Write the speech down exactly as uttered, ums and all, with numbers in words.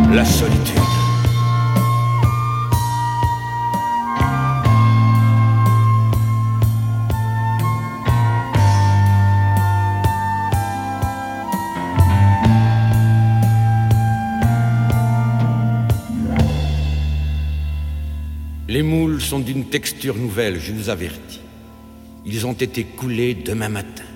La solitude. Les moules sont d'une texture nouvelle, je vous avertis. Ils ont été coulés demain matin.